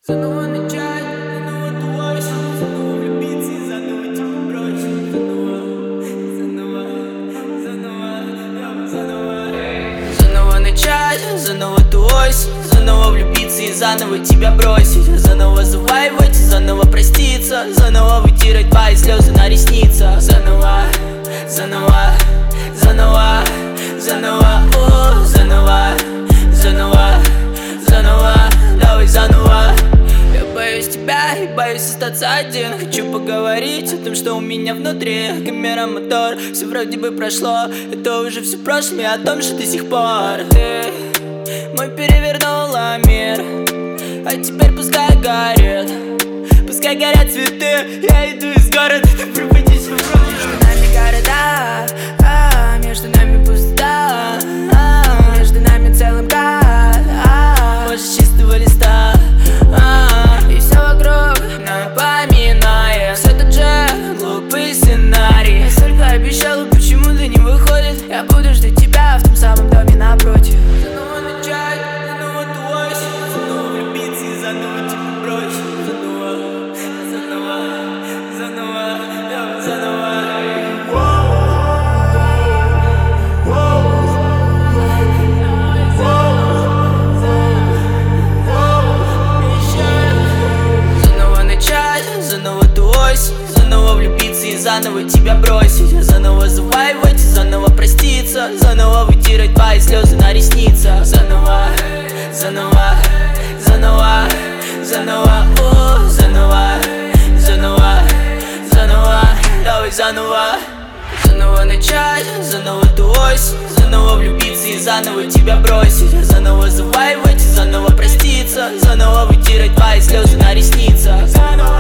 Заново начать, заново твой, заново влюбиться и заново тебя бросить. Заново начать, заново твой, заново влюбиться и заново тебя бросить. Заново завоевать, заново проститься, заново вытирать твои слезы на ресницах. Заново, заново, заново, заново, о, заново, заново, заново, давай заново. Я боюсь тебя и боюсь остаться один. Хочу поговорить о том, что у меня внутри. Камера, мотор, все вроде бы прошло. Это уже все в прошлом, и о том же до сих пор. Ты мой перевернула мир, а теперь пускай горит, пускай горят цветы. Я иду из города, ты пробудись в руки. Между нами города, между нами пустота, между нами целым гад, больше чистого листа. И все вокруг напоминает все тот же глупый сценарий. Я столько обещала, почему-то не выходит. Я буду ждать тебя в том самом доме напротив. Заново начать, заново твой, заново влюбиться и заново тебя бросить. Заново, заново, заново, заново. Заново влюбиться и заново тебя бросить. Заново завоевать, заново проститься, заново вытирать твои слезы на ресницах. Заново, заново, заново, заново, о, заново, заново, заново, давай заново. Заново начать, заново твой, заново влюбиться и заново тебя бросить. Заново завоевать, заново проститься, заново вытирать твои слезы на ресницах. Заново.